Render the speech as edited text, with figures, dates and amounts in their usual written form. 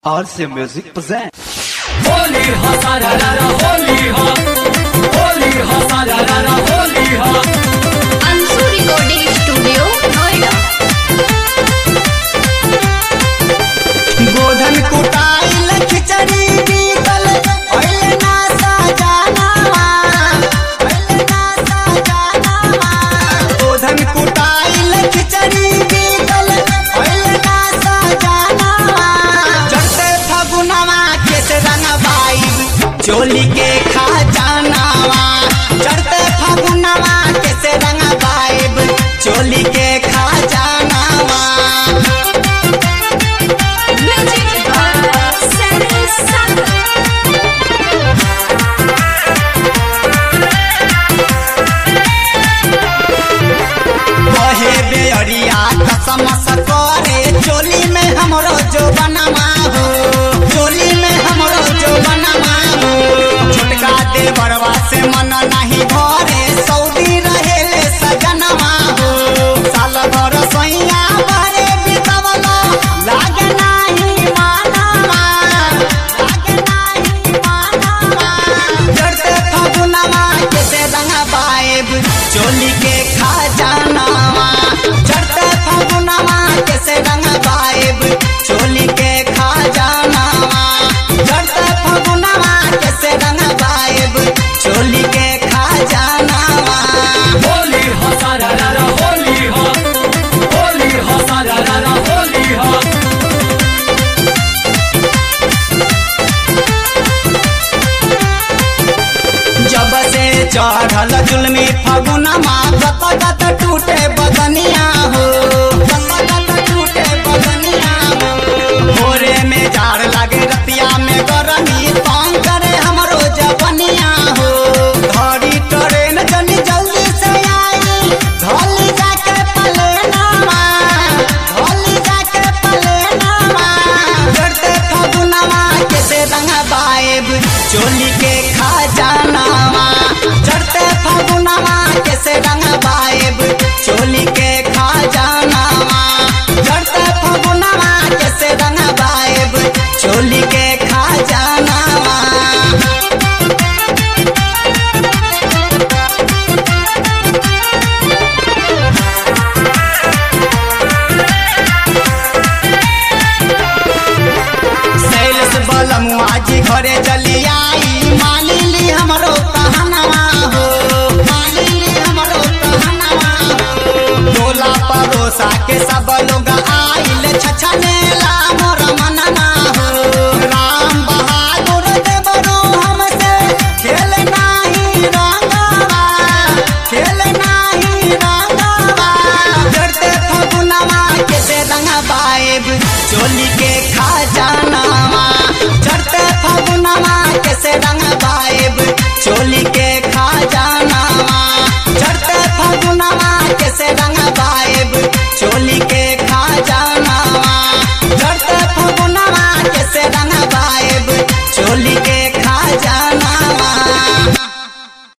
RC Music present. Holi हो सारा रारा होली हो सारा रारा होली हो। Anshu recording studio Noida. गोधन कुटाइल खिचड़ी बीतल पहले ना सजानावा गोधन कुटाइल खिचड़ी बीतल पहले ना सजानावा चढ़ते फगुनवा केस रंगबाई चोली के खा जानावा चढ़ते फगुनवा केस रंगबाई चोली के खा जानावा कहे बेअरिया कसम करे चोली में हमरो जो बनवा हो चोली में हमरो जो बनवा हो छोटका देवरवा से मन नहीं भरे सऊदी रहेले सजनवा हो साल भर सैया भरे बितवलो लागे नहीं मानवा चढ़ते फगुनवा के रंगबाएब चोली के खा जानावा चढ़ते फगुनवा के रंगबाएब चोली के खा जानावा चढ़ते फगुनवा के रंगबाएब चोली के खा जानावा होली हो सारा रारा होली हो सारा रारा होली हो। जब से चढ़ल जुलमी फगुनमा गत गत टूटे बदनिया हो गत गत टूटे बदनिया हो भोरे में जाड़ लागे रतिया में गरमी तंग करे हमरो जवनिया हो घड़ी ट्रेन जनी जल्दी से आई धोली जाके पलेनावा धोली जाके पलेनावा चढ़ते फगुनवा के से रंगबाएब चोली के खा जानावा चढ़ते फगुनवा के से रंगबाएब चोली के खा जानावा चढ़ते फगुनवा के से रंगबाएब चोली के खा जानावा सैलस बलमुआ जी घरे चली आई मानी ली हमरो कहनवा हो मानी ली हमरो कहनवा हो टोला पड़ोसा के सब लोग आइल छछनेला मोर मनना हो राम बहादुर देवरो हमसे खेल नाही रंगवा खेल नाही रंगवा चढ़ते फगुनवा के से रंगबाएब चोली के खा जानावा चढ़ते फगुनवा के से रंग